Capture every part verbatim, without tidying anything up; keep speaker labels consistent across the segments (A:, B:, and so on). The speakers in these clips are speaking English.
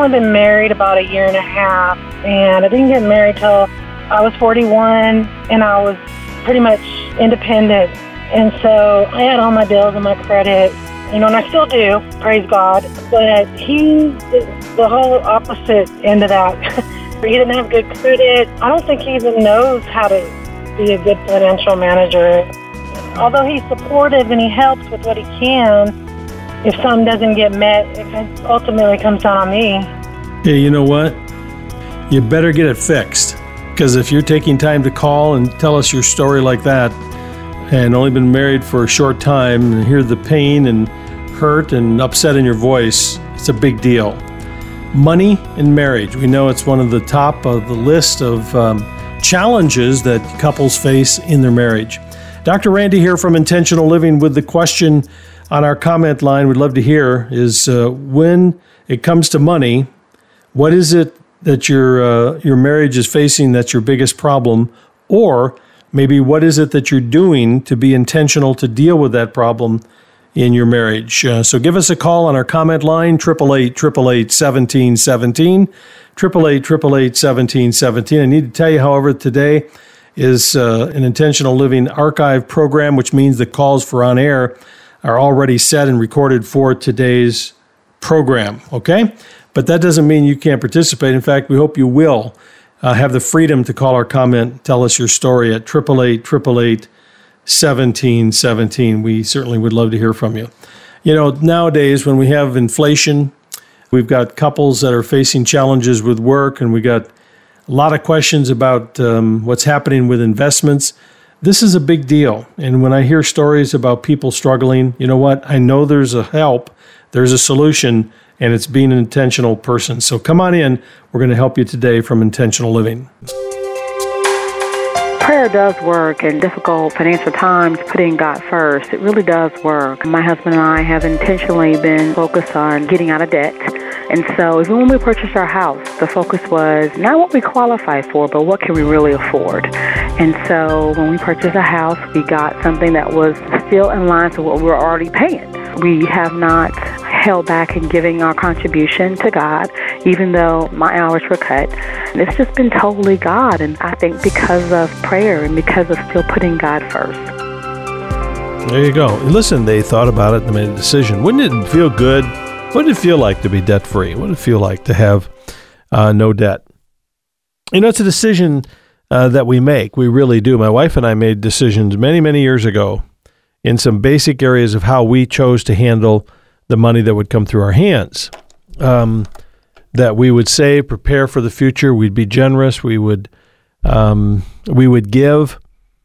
A: only been married about a year and a half, and I didn't get married till I was forty-one, and I was pretty much independent. And so I had all my bills and my credit, you know, and I still do, praise God. But he, the whole opposite end of that. He didn't have good credit. I don't think he even knows how to be a good financial manager. Although he's supportive and he helps with what he can, if something doesn't get met, it ultimately comes down on me.
B: Hey, you know what? You better get it fixed. Because if you're taking time to call and tell us your story like that, and only been married for a short time, and hear the pain and hurt and upset in your voice, it's a big deal. Money and marriage. We know it's one of the top of the list of um, challenges that couples face in their marriage. Doctor Randy here from Intentional Living with the question on our comment line we'd love to hear is uh, when it comes to money, what is it that your uh, your marriage is facing that's your biggest problem? Or maybe what is it that you're doing to be intentional to deal with that problem in your marriage? Uh, so give us a call on our comment line, eight eight eight, eight eight eight, one seven one seven, eight eight eight, eight eight eight, one seven one seven. I need to tell you, however, today is uh, an Intentional Living archive program, which means the calls for on air are already set and recorded for today's program, okay? But that doesn't mean you can't participate. In fact, we hope you will uh, have the freedom to call or comment, tell us your story at eight eight eight, eight eight eight, one seven one seven. We certainly would love to hear from you. You know, nowadays when we have inflation, we've got couples that are facing challenges with work, and we got a lot of questions about um, what's happening with investments. This is a big deal. And when I hear stories about people struggling, you know what? I know there's a help, there's a solution, and it's being an intentional person. So come on in. We're going to help you today from Intentional Living.
C: Prayer does work in difficult financial times, putting God first. It really does work. My husband and I have intentionally been focused on getting out of debt. And so even when we purchased our house, the focus was not what we qualify for, but what can we really afford. And so when we purchased a house, we got something that was still in line to what we were already paying. We have not held back in giving our contribution to God, even though my hours were cut. It's just been totally God, and I think because of prayer and because of still putting God first.
B: There you go. Listen, they thought about it and made a decision. Wouldn't it feel good? What did it feel like to be debt-free? What did it feel like to have uh, no debt? You know, it's a decision uh, that we make. We really do. My wife and I made decisions many, many years ago in some basic areas of how we chose to handle the money that would come through our hands. Um, that we would save, prepare for the future. We'd be generous. We would um, we would give.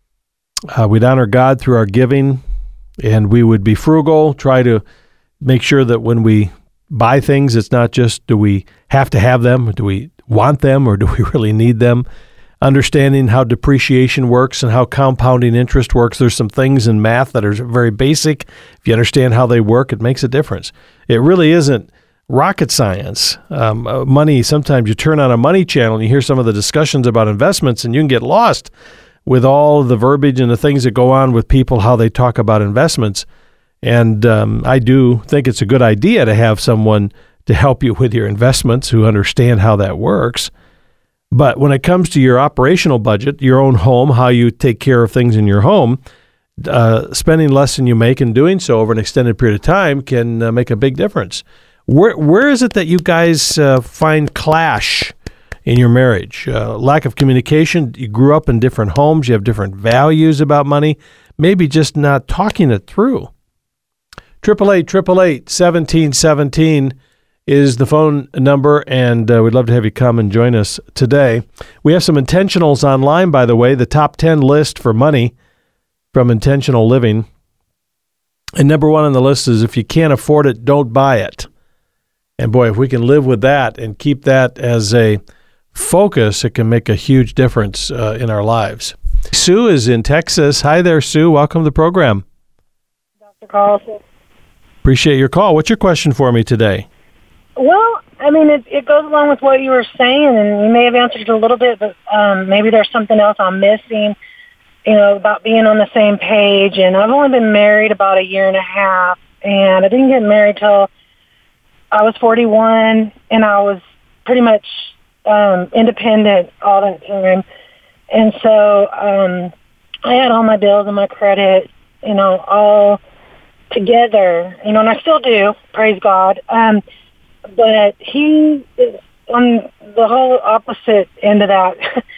B: Uh, we'd honor God through our giving, and we would be frugal. Try to make sure that when we buy things, it's not just do we have to have them, do we want them, or do we really need them? Understanding how depreciation works and how compounding interest works. There's some things in math that are very basic. If you understand how they work, it makes a difference. It really isn't rocket science. Um, uh, money, sometimes you turn on a money channel and you hear some of the discussions about investments and you can get lost with all the verbiage and the things that go on with people, how they talk about investments. And um, I do think it's a good idea to have someone to help you with your investments who understand how that works. But when it comes to your operational budget, your own home, how you take care of things in your home, uh, spending less than you make and doing so over an extended period of time can uh, make a big difference. Where Where is it that you guys uh, find clash in your marriage? Uh, lack of communication? You grew up in different homes. You have different values about money. Maybe just not talking it through. eight eight eight, eight eight eight, one seven one seven is the phone number, and uh, we'd love to have you come and join us today. We have some intentionals online, by the way, the top ten list for money from Intentional Living. And number one on the list is if you can't afford it, don't buy it. And boy, if we can live with that and keep that as a focus, it can make a huge difference uh, in our lives. Sue is in Texas. Hi there, Sue. Welcome to the program.
A: Doctor Carlson.
B: Appreciate your call. What's your question for me today?
A: Well, I mean, it, it goes along with what you were saying, and you may have answered it a little bit, but um, maybe there's something else I'm missing, you know, about being on the same page. And I've only been married about a year and a half, and I didn't get married till I was forty-one, and I was pretty much um, independent all that time. And so um, I had all my bills and my credit, you know, all together, you know, and I still do, praise God. Um, but he is on the whole opposite end of that.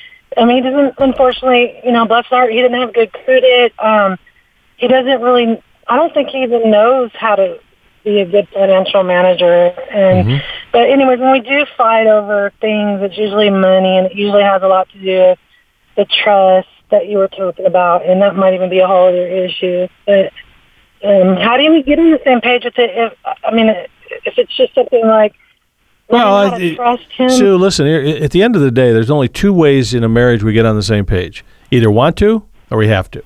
A: I mean, he doesn't, unfortunately, you know, bless his heart, he didn't have good credit. Um, he doesn't really, I don't think he even knows how to be a good financial manager. And mm-hmm. But anyways, when we do fight over things, it's usually money, and it usually has a lot to do with the trust that you were talking about, and that might even be a whole other issue. But um, how do you get on the same page with it? If, I mean, if it's just something like,
B: well, I, trust him. Sue, listen, at the end of the day, there's only two ways in a marriage we get on the same page. Either want to or we have to.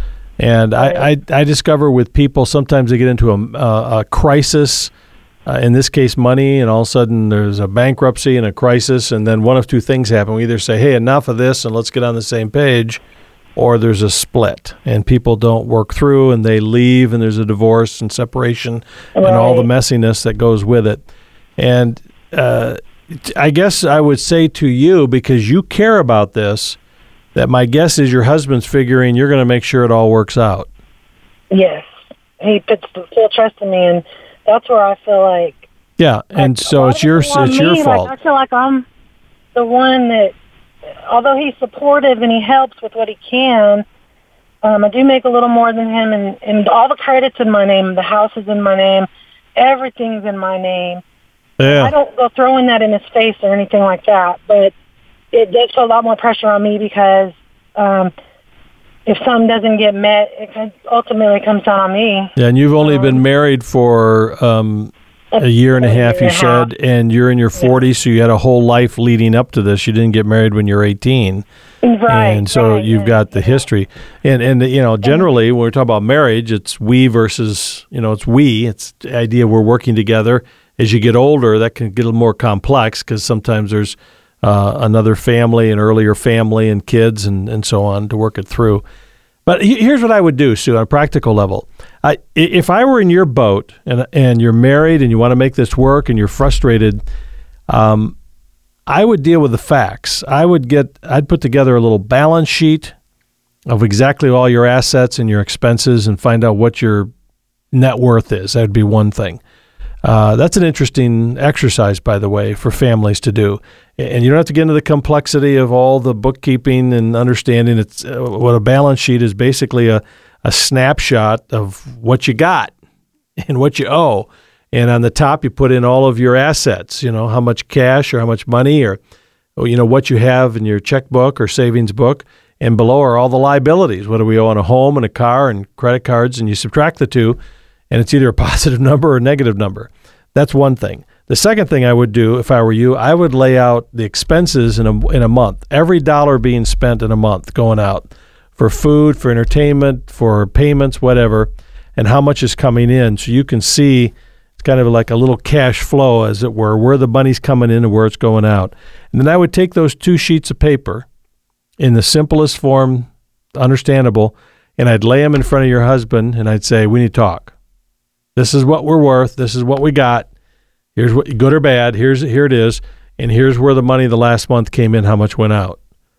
B: And right. I, I, I discover with people, sometimes they get into a, a, a crisis, uh, in this case money, and all of a sudden there's a bankruptcy and a crisis, and then one of two things happen. We either say, hey, enough of this and let's get on the same page, or there's a split, and people don't work through, and they leave, and there's a divorce and separation right. and all the messiness that goes with it. And Uh, I guess I would say to you, because you care about this, that my guess is your husband's figuring you're going to make sure it all works out.
A: Yes. He puts the full trust in me, and that's where I feel like...
B: Yeah, and
A: like,
B: so it's your it's me, your fault.
A: Like, I feel like I'm the one that, although he's supportive and he helps with what he can, um, I do make a little more than him, and, and all the credit's in my name, the house is in my name, everything's in my name.
B: Yeah.
A: I don't go throwing that in his face or anything like that, but it does put a lot more pressure on me because um, if something doesn't get met, it ultimately comes down on me.
B: Yeah, and you've only um, been married for um, a year and a half, you said, half. and you're in your forties, yeah. so you had a whole life leading up to this. You didn't get married when you were eighteen.
A: Right.
B: And so
A: right,
B: you've
A: right,
B: got the
A: yeah.
B: history. And, and you know, generally, when we're talking about marriage, it's we versus, you know, it's we. It's the idea we're working together. As you get older, that can get a little more complex because sometimes there's uh, another family, an earlier family, and kids, and, and so on to work it through. But he, here's what I would do, Sue, on a practical level. I, if I were in your boat and and you're married and you want to make this work and you're frustrated, um, I would deal with the facts. I would get, I'd put together a little balance sheet of exactly all your assets and your expenses and find out what your net worth is. That would be one thing. Uh, that's an interesting exercise, by the way, for families to do. And you don't have to get into the complexity of all the bookkeeping and understanding. It's uh, what a balance sheet is basically a, a snapshot of what you got and what you owe. And on the top, you put in all of your assets, you know, how much cash or how much money or, you know, what you have in your checkbook or savings book. And below are all the liabilities. What do we owe on a home and a car and credit cards? And you subtract the two, and it's either a positive number or a negative number. That's one thing. The second thing I would do if I were you, I would lay out the expenses in a in a month. Every dollar being spent in a month going out for food, for entertainment, for payments, whatever, and how much is coming in. So you can see it's kind of like a little cash flow, as it were, where the money's coming in and where it's going out. And then I would take those two sheets of paper in the simplest form, understandable, and I'd lay them in front of your husband, and I'd say, we need to talk. This is what we're worth. This is what we got. Here's what, good or bad. Here's here it is, and here's where the money the last month came in. How much went out?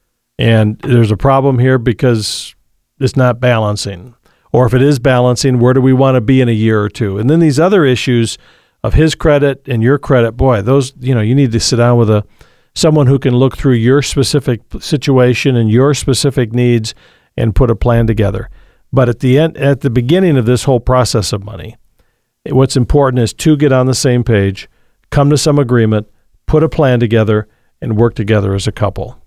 B: And there's a problem here because it's not balancing. Or if it is balancing, where do we want to be in a year or two? And then these other issues of his credit and your credit, boy, those you know you need to sit down with a someone who can look through your specific situation and your specific needs and put a plan together. But at the end, at the beginning of this whole process of money, what's important is to get on the same page, come to some agreement, put a plan together, and work together as a couple.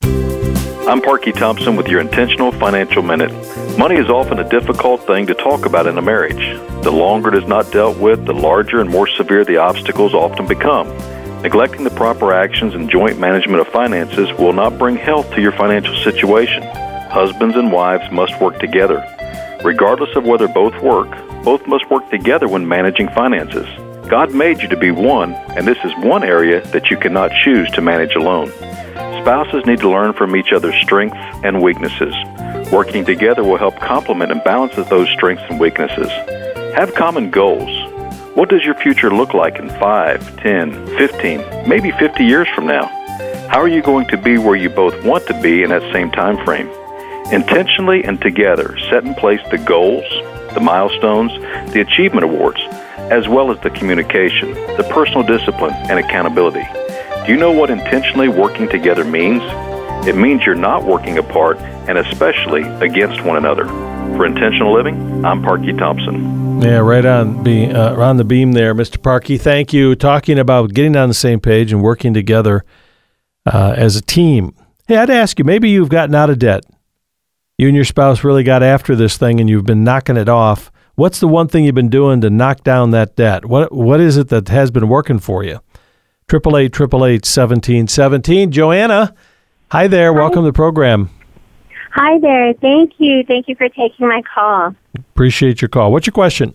D: I'm Parky Thompson with your Intentional Financial Minute. Money is often a difficult thing to talk about in a marriage. The longer it is not dealt with, the larger and more severe the obstacles often become. Neglecting the proper actions and joint management of finances will not bring health to your financial situation. Husbands and wives must work together. Regardless of whether both work, both must work together when managing finances. God made you to be one, and this is one area that you cannot choose to manage alone. Spouses need to learn from each other's strengths and weaknesses. Working together will help complement and balance those strengths and weaknesses. Have common goals. What does your future look like in five, ten, fifteen, maybe fifty years from now? How are you going to be where you both want to be in that same time frame? Intentionally and together, set in place the goals, the milestones, the achievement awards, as well as the communication, the personal discipline, and accountability. Do you know what intentionally working together means? It means you're not working apart and especially against one another. For Intentional Living, I'm Parky Thompson.
B: Yeah, right on, be, uh, on the beam there, Mister Parky. Thank you. Talking about getting on the same page and working together uh, as a team. Hey, I'd ask you, maybe you've gotten out of debt. You and your spouse really got after this thing and you've been knocking it off. What's the one thing you've been doing to knock down that debt? What What is it that has been working for you? eight eight eight, eight eight eight, one seven one seven. Joanna, hi there. Hi. Welcome to the program.
E: Hi there. Thank you. Thank you for taking my call.
B: Appreciate your call. What's your question?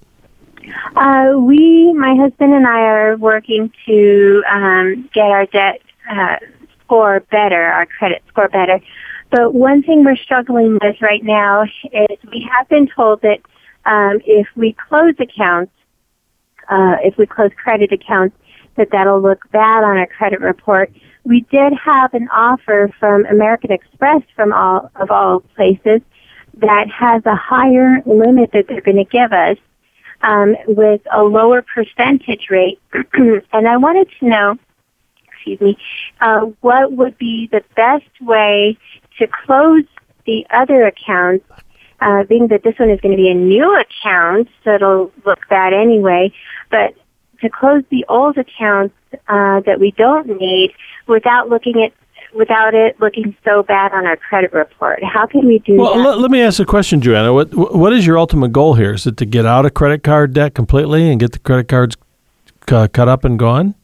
E: Uh, we, my husband and I, are working to um, get our debt uh, score better, our credit score better. But one thing we're struggling with right now is we have been told that um, if we close accounts, uh, if we close credit accounts, that that'll look bad on our credit report. We did have an offer from American Express, from all of all places, that has a higher limit that they're going to give us um, with a lower percentage rate. And I wanted to know, excuse me, uh, what would be the best way to close the other accounts, uh, being that this one is going to be a new account, so it'll look bad anyway, but to close the old accounts uh, that we don't need without looking at without it looking so bad on our credit report. How can we do
B: well,
E: that?
B: Well, let, let me ask a question, Joanna. What What is your ultimate goal here? Is it to get out of credit card debt completely and get the credit cards uh, cut up and gone?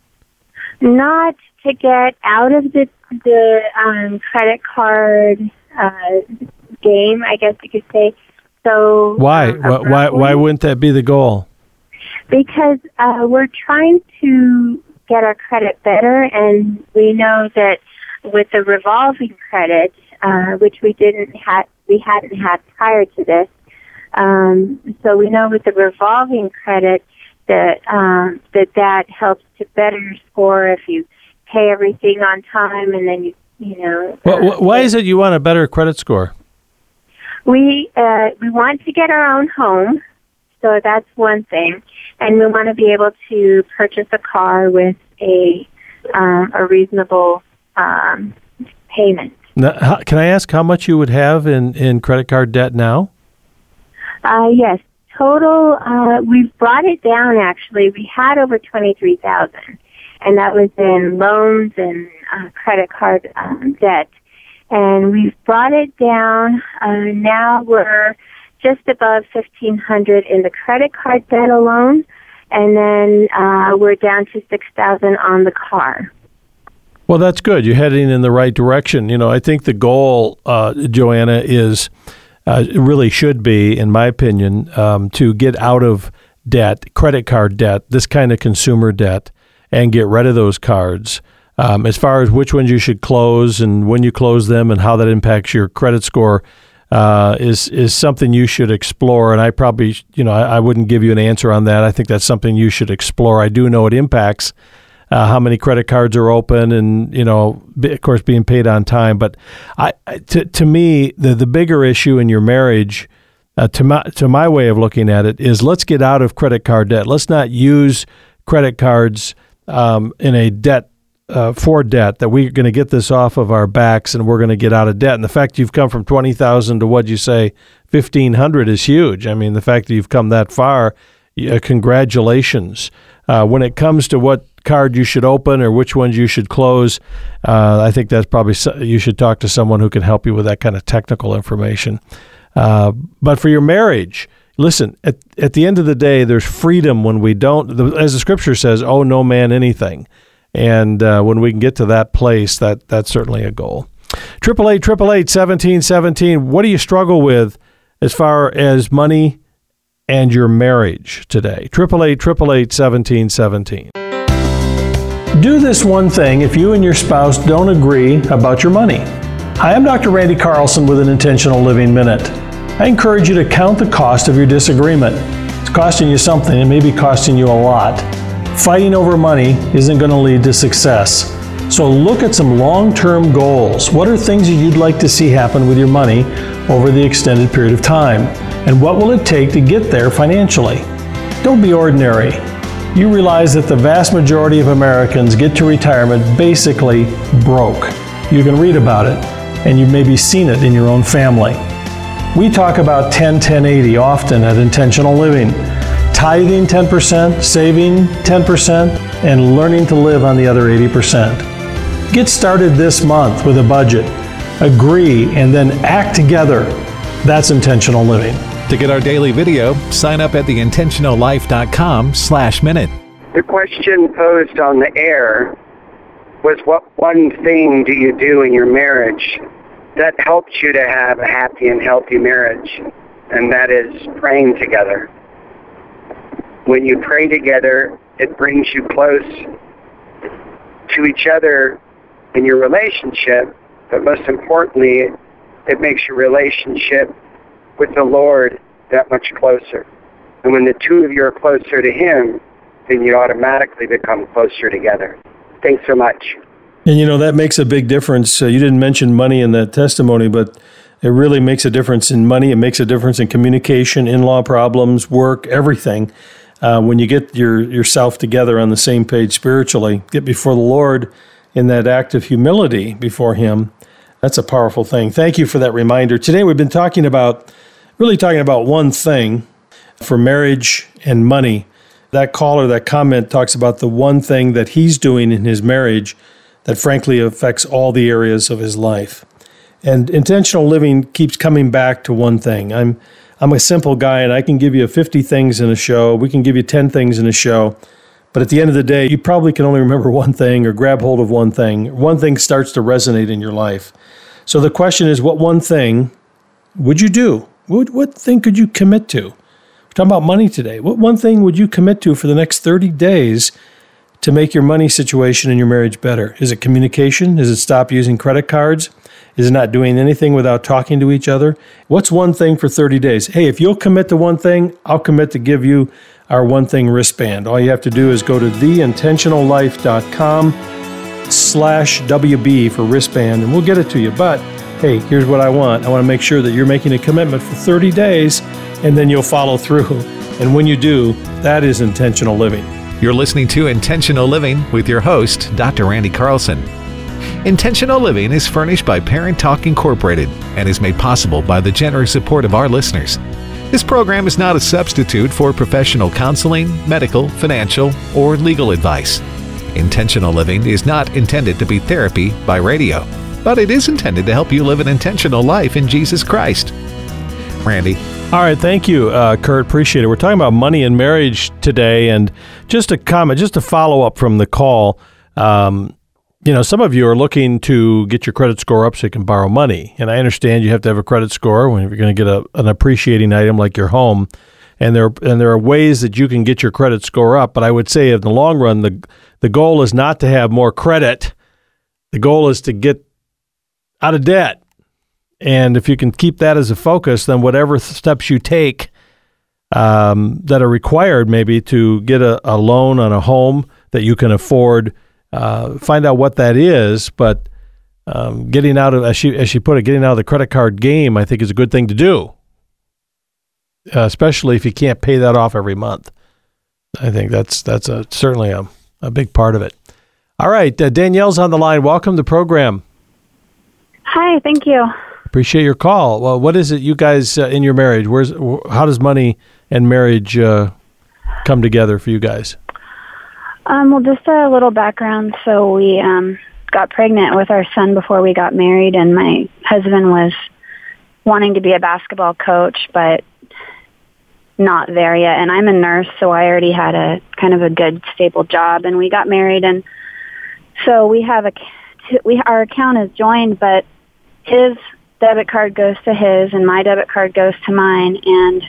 E: Not to get out of the the um, credit card uh, game, I guess you could say. So
B: why?
E: Um,
B: why? Why? Why wouldn't that be the goal?
E: Because uh, we're trying to get our credit better, and we know that with the revolving credit, uh, which we didn't have, we hadn't had prior to this. Um, so we know with the revolving credit that um, that that helps to better score if you pay everything on time, and then you you know.
B: Well,
E: uh,
B: why is it you want a better credit score?
E: We uh, we want to get our own home. So that's one thing. And we want to be able to purchase a car with a uh, a reasonable um, payment.
B: Now, how, can I ask how much you would have in, in credit card debt now?
E: Uh, yes. Total, uh, we've brought it down, actually. We had over twenty-three thousand dollars, and that was in loans and uh, credit card um, debt. And we've brought it down. Uh, now we're just above fifteen hundred dollars in the credit card debt alone, and then uh, we're down to six thousand dollars on the car.
B: Well, that's good. You're heading in the right direction. You know, I think the goal, uh, Joanna, is uh, really should be, in my opinion, um, to get out of debt, credit card debt, this kind of consumer debt, and get rid of those cards. Um, as far as which ones you should close and when you close them and how that impacts your credit score, Uh, is is something you should explore, and I probably, you know, I, I wouldn't give you an answer on that. I think that's something you should explore. I do know it impacts uh, how many credit cards are open, and you know, of course, being paid on time. But I, to to me, the the bigger issue in your marriage, uh, to my to my way of looking at it, is let's get out of credit card debt. Let's not use credit cards um, in a debt. Uh, for debt, that we're going to get this off of our backs and we're going to get out of debt. And the fact you've come from twenty thousand to what you say fifteen hundred is huge. I mean, the fact that you've come that far, uh, congratulations. Uh, when it comes to what card you should open or which ones you should close, uh, I think that's probably so, you should talk to someone who can help you with that kind of technical information. Uh, but for your marriage, listen, at, at the end of the day, there's freedom when we don't, the, as the scripture says, owe no man anything. And uh, when we can get to that place, that that's certainly a goal. eight eight eight, eight eight eight, one seven one seven. What do you struggle with as far as money and your marriage today? eight eight eight, eight eight eight, one seven one seven. Do this one thing if you and your spouse don't agree about your money. Hi, I'm Doctor Randy Carlson with an Intentional Living Minute. I encourage you to count the cost of your disagreement. It's costing you something. It may be costing you a lot. Fighting over money isn't going to lead to success. So look at some long-term goals. What are things that you'd like to see happen with your money over the extended period of time? And what will it take to get there financially? Don't be ordinary. You realize that the vast majority of Americans get to retirement basically broke. You can read about it, and you've maybe seen it in your own family. We talk about ten ten eighty often at Intentional Living. Tithing ten percent, saving ten percent, and learning to live on the other eighty percent. Get started this month with a budget. Agree and then act together. That's intentional living.
F: To get our daily video, sign up at the intentional life dot com slash minute.
G: The question posed on the air was, what one thing do you do in your marriage that helps you to have a happy and healthy marriage? And that is praying together. When you pray together, it brings you close to each other in your relationship, but most importantly, it makes your relationship with the Lord that much closer. And when the two of you are closer to Him, then you automatically become closer together. Thanks so much.
B: And you know, that makes a big difference. Uh, you didn't mention money in that testimony, but it really makes a difference in money. It makes a difference in communication, in-law problems, work, everything. Uh, when you get your yourself together on the same page spiritually, get before the Lord in that act of humility before Him, that's a powerful thing. Thank you for that reminder. Today we've been talking about, really talking about one thing for marriage and money. That caller, that comment talks about the one thing that he's doing in his marriage that frankly affects all the areas of his life. And intentional living keeps coming back to one thing. I'm I'm a simple guy, and I can give you fifty things in a show. We can give you ten things in a show. But at the end of the day, you probably can only remember one thing or grab hold of one thing. One thing starts to resonate in your life. So the question is, what one thing would you do? What, what thing could you commit to? We're talking about money today. What one thing would you commit to for the next thirty days to make your money situation in your marriage better? Is it communication? Is it stop using credit cards? Is it not doing anything without talking to each other? What's one thing for thirty days? Hey, if you'll commit to one thing, I'll commit to give you our one thing wristband. All you have to do is go to the intentional life dot com slash W B for wristband, and we'll get it to you. But hey, here's what I want. I want to make sure that you're making a commitment for thirty days, and then you'll follow through. And when you do, that is intentional living.
F: You're listening to Intentional Living with your host, Doctor Randy Carlson. Intentional Living is furnished by Parent Talk Incorporated and is made possible by the generous support of our listeners. This program is not a substitute for professional counseling, medical, financial, or legal advice. Intentional Living is not intended to be therapy by radio, but it is intended to help you live an intentional life in Jesus Christ. Randy.
B: All right, thank you, uh, Kurt. Appreciate it. We're talking about money and marriage today, and just a comment, just a follow-up from the call. Um, you know, some of you are looking to get your credit score up so you can borrow money, and I understand you have to have a credit score when you're going to get a, an appreciating item like your home, and there and there are ways that you can get your credit score up. But I would say, in the long run, the the goal is not to have more credit. The goal is to get out of debt. And if you can keep that as a focus, then whatever steps you take um, that are required maybe to get a, a loan on a home that you can afford, uh, find out what that is. But um, getting out of, as she, as she put it, getting out of the credit card game, I think is a good thing to do, uh, especially if you can't pay that off every month. I think that's that's a, certainly a, a big part of it. All right, uh, Danielle's on the line. Welcome to the program.
E: Hi, thank you.
B: Appreciate your call. Well, what is it you guys uh, in your marriage? Where's how does money and marriage uh, come together for you guys?
E: Um, well, just a little background. So we um, got pregnant with our son before we got married, and my husband was wanting to be a basketball coach, but not there yet. And I'm a nurse, so I already had a kind of a good, stable job, and we got married, and so we have a we our account is joined, but his debit card goes to his and my debit card goes to mine, and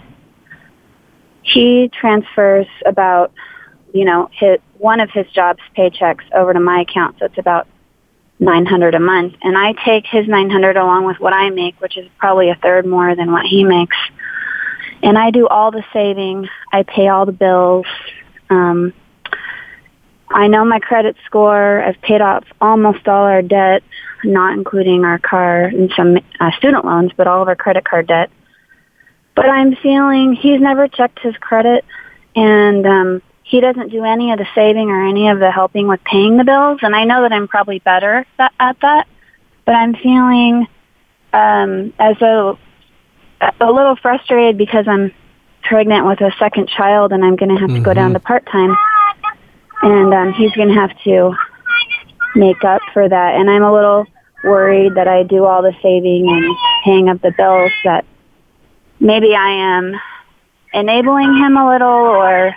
E: he transfers about, you know, his, one of his job's paychecks over to my account, so it's about nine hundred dollars a month, and I take his nine hundred dollars along with what I make, which is probably a third more than what he makes, And I do all the saving. I pay all the bills. Um, I know my credit score. I've paid off almost all our debt, not including our car and some uh, student loans, but all of our credit card debt. But I'm feeling he's never checked his credit, and um, he doesn't do any of the saving or any of the helping with paying the bills. And I know that I'm probably better th- at that, but I'm feeling um, as though a little frustrated because I'm pregnant with a second child, and I'm going to have mm-hmm. to go down to part-time, and um, he's going to have to make up for that. And I'm a little worried that I do all the saving and paying up the bills, that maybe I am enabling him a little, or,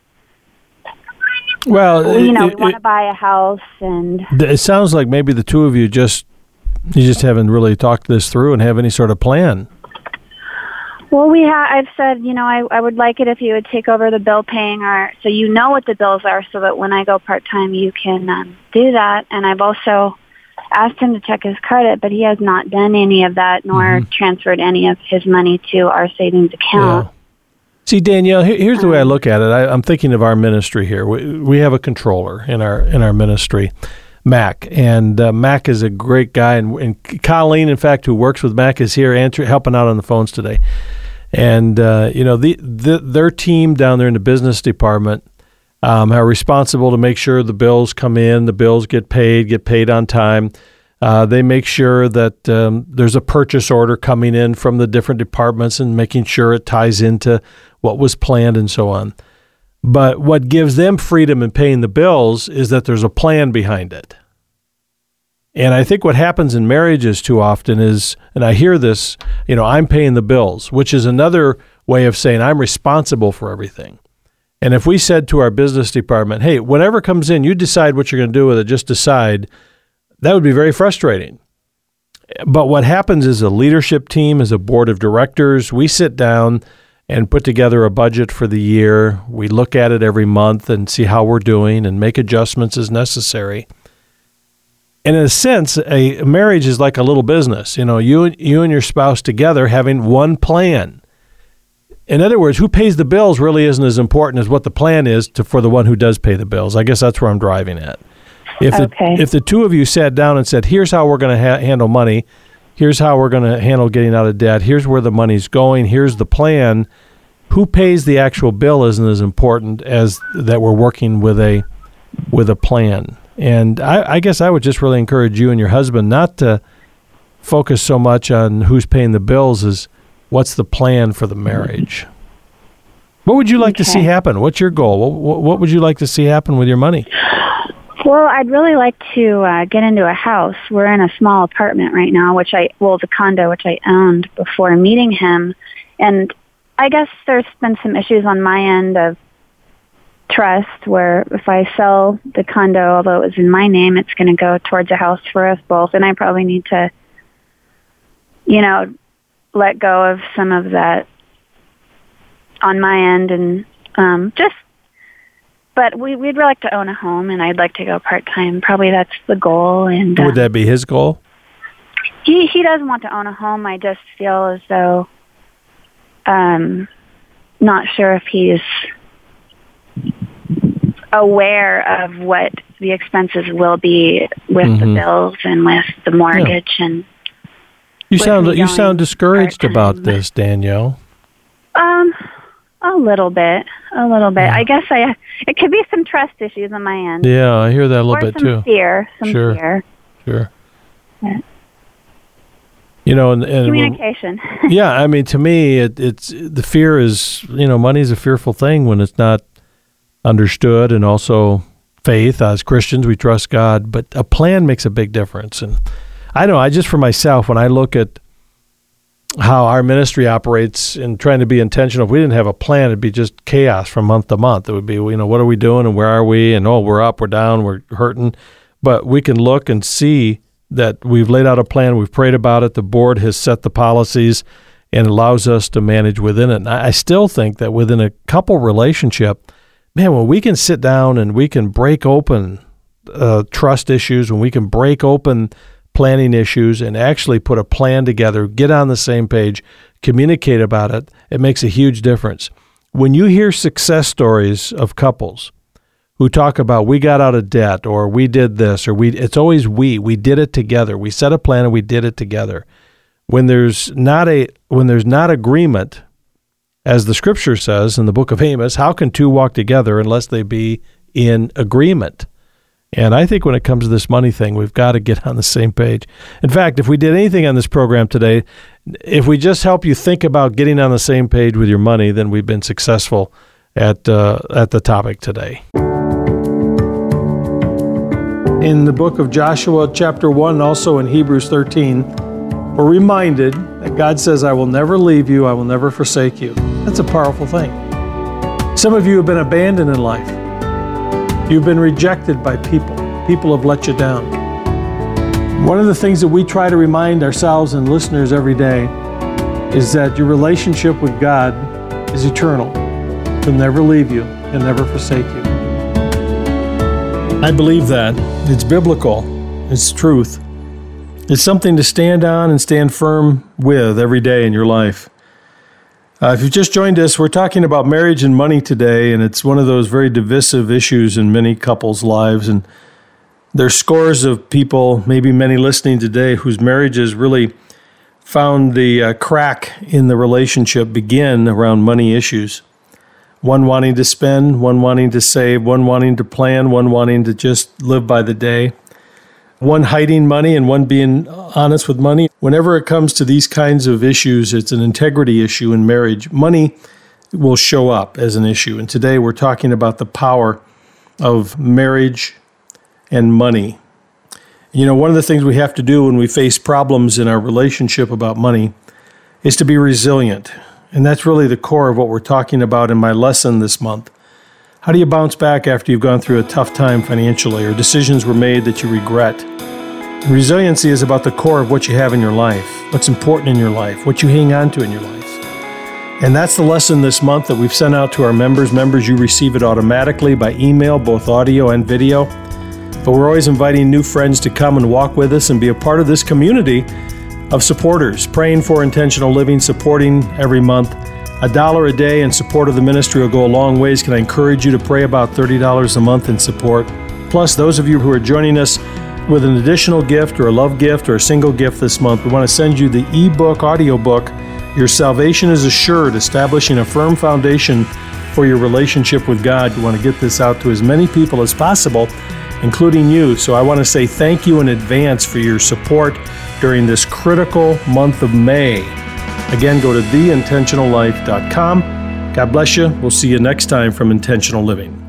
B: well,
E: you know,
B: it,
E: we want
B: it,
E: to buy a house. And
B: it sounds like maybe the two of you just, you just haven't really talked this through and have any sort of plan.
E: Well, we ha- I've said, you know, I, I would like it if you would take over the bill paying, or so you know what the bills are, so that when I go part-time, you can um, do that. And I've also asked him to check his credit, but he has not done any of that, nor mm-hmm. transferred any of his money to our savings account.
B: Yeah. See, Danielle, here, here's the um, way I look at it. I, I'm thinking of our ministry here. We, we have a controller in our in our ministry, Mac, and uh, Mac is a great guy. And, and Colleen, in fact, who works with Mac, is here answer, helping out on the phones today. And, uh, you know, the, the their team down there in the business department um, are responsible to make sure the bills come in, the bills get paid, get paid on time. Uh, they make sure that um, there's a purchase order coming in from the different departments and making sure it ties into what was planned and so on. But what gives them freedom in paying the bills is that there's a plan behind it. And I think what happens in marriages too often is, and I hear this, you know, I'm paying the bills, which is another way of saying I'm responsible for everything. And if we said to our business department, hey, whatever comes in, you decide what you're going to do with it, just decide, that would be very frustrating. But what happens is a leadership team, as a board of directors, we sit down and put together a budget for the year. We look at it every month and see how we're doing and make adjustments as necessary. And in a sense, a marriage is like a little business. You know, you, you and your spouse together having one plan. In other words, who pays the bills really isn't as important as what the plan is to, for the one who does pay the bills. I guess that's where I'm driving at. If
E: okay.
B: the, if the two of you sat down and said, here's how we're going to ha- handle money, here's how we're going to handle getting out of debt, here's where the money's going, here's the plan, who pays the actual bill isn't as important as that we're working with a with a plan. And I, I guess I would just really encourage you and your husband not to focus so much on who's paying the bills as what's the plan for the marriage. What would you like okay. to see happen? What's your goal? What, what would you like to see happen with your money?
E: Well, I'd really like to uh, get into a house. We're in a small apartment right now, which I, well, the condo, which I owned before meeting him. And I guess there's been some issues on my end of trust, where if I sell the condo, although it was in my name, it's going to go towards a house for us both. And I probably need to, you know, let go of some of that on my end, and um, just, but we, we'd like to own a home, and I'd like to go part-time. Probably that's the goal. And
B: Would
E: uh,
B: that be his goal?
E: He, he doesn't want to own a home. I just feel as though, um, not sure if he's aware of what the expenses will be with mm-hmm. the bills and with the mortgage. Yeah. And
B: you sound you sound discouraged part-time. about this, Danielle.
E: Um, a little bit, a little bit. Yeah. I guess I it could be some trust issues on my end.
B: Yeah, I hear that a little
E: or
B: bit
E: some
B: too.
E: Fear, some
B: sure.
E: fear.
B: Sure.
E: Yeah.
B: You know, and, and
E: communication.
B: yeah, I mean, to me, it, it's the fear is, you know, money is a fearful thing when it's not understood, and also faith. As Christians, we trust God, but a plan makes a big difference. And I know, I just for myself, when I look at how our ministry operates and trying to be intentional, if we didn't have a plan, it'd be just chaos from month to month. It would be, you know, what are we doing and where are we? And oh, we're up, we're down, we're hurting. But we can look and see that we've laid out a plan, we've prayed about it, the board has set the policies, and allows us to manage within it. And I still think that within a couple relationship, man, when we can sit down and we can break open uh, trust issues, when we can break open planning issues and actually put a plan together, get on the same page, communicate about it, it makes a huge difference. When you hear success stories of couples who talk about we got out of debt or we did this or we, it's always we, we did it together. We set a plan and we did it together. When there's not a, when there's not agreement, as the scripture says in the book of Amos, how can two walk together unless they be in agreement? And I think when it comes to this money thing, we've got to get on the same page. In fact, if we did anything on this program today, if we just help you think about getting on the same page with your money, then we've been successful at uh, at the topic today. In the book of Joshua, chapter one, also in Hebrews thirteen, we're reminded that God says, I will never leave you, I will never forsake you. That's a powerful thing. Some of you have been abandoned in life. You've been rejected by people. People have let you down. One of the things that we try to remind ourselves and listeners every day is that your relationship with God is eternal. He'll never leave you. He'll never forsake you. I believe that. It's biblical. It's truth. It's something to stand on and stand firm with every day in your life. Uh, if you've just joined us, we're talking about marriage and money today, and it's one of those very divisive issues in many couples' lives. And there's scores of people, maybe many listening today, whose marriages really found the uh, crack in the relationship begin around money issues. One wanting to spend, one wanting to save, one wanting to plan, one wanting to just live by the day. One hiding money and one being honest with money. Whenever it comes to these kinds of issues, it's an integrity issue in marriage. Money will show up as an issue. And today we're talking about the power of marriage and money. You know, one of the things we have to do when we face problems in our relationship about money is to be resilient. And that's really the core of what we're talking about in my lesson this month. How do you bounce back after you've gone through a tough time financially or decisions were made that you regret? And resiliency is about the core of what you have in your life, what's important in your life, what you hang on to in your life. And that's the lesson this month that we've sent out to our members. Members, you receive it automatically by email, both audio and video. But we're always inviting new friends to come and walk with us and be a part of this community of supporters, praying for intentional living, supporting every month. A dollar a day in support of the ministry will go a long ways. Can I encourage you to pray about thirty dollars a month in support? Plus, those of you who are joining us with an additional gift or a love gift or a single gift this month, we want to send you the ebook, audiobook, Your Salvation is Assured, Establishing a Firm Foundation for Your Relationship with God. You want to get this out to as many people as possible, including you. So I want to say thank you in advance for your support during this critical month of May. Again, go to the intentional life dot com. God bless you. We'll see you next time from Intentional Living.